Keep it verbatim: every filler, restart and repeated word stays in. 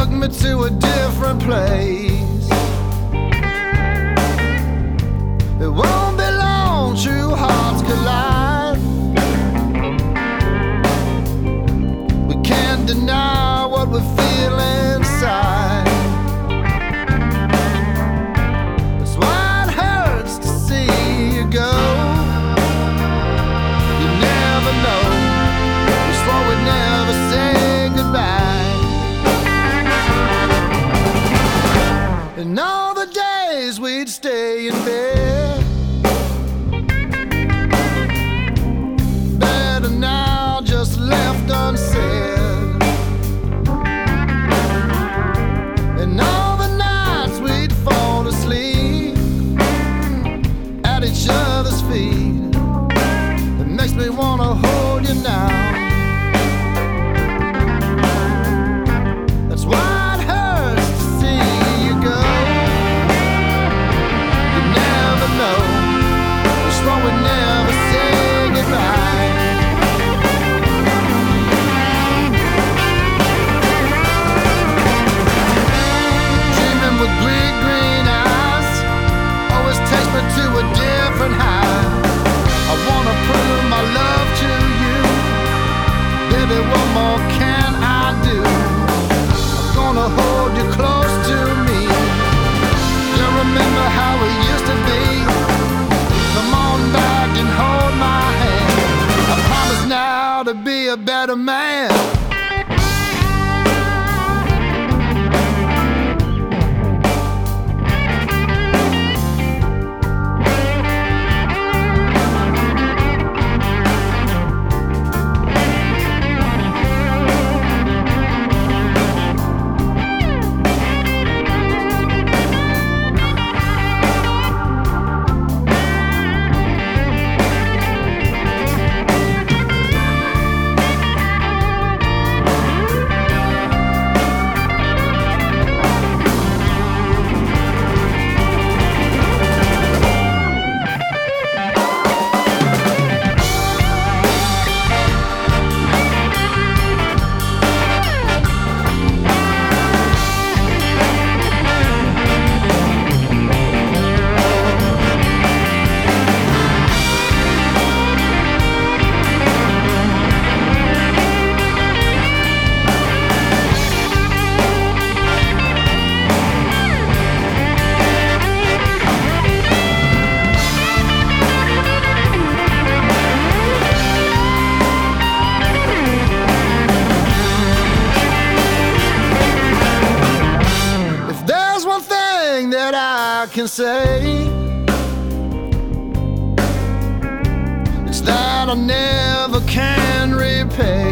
me to a different place. It won't be long, true hearts collide. We can't deny what we feel inside. That's why it hurts to see you go. You never know, we swore we'd never say goodbye. And all the days we'd stay in bed, better now just left unsaid. And all the nights we'd fall asleep at each other's feet. It makes me wanna hold you now. That's why it hurts to see you go. You never know, we swore we'd never say goodbye. Dreaming with big green eyes always takes me to a different high. I wanna prove my love to you. Baby, what more can I do? I'm gonna hold you close to me. You remember how it used to be? Come on back and hold my hand. I promise now to be a better man. I can say it's that I never can repay.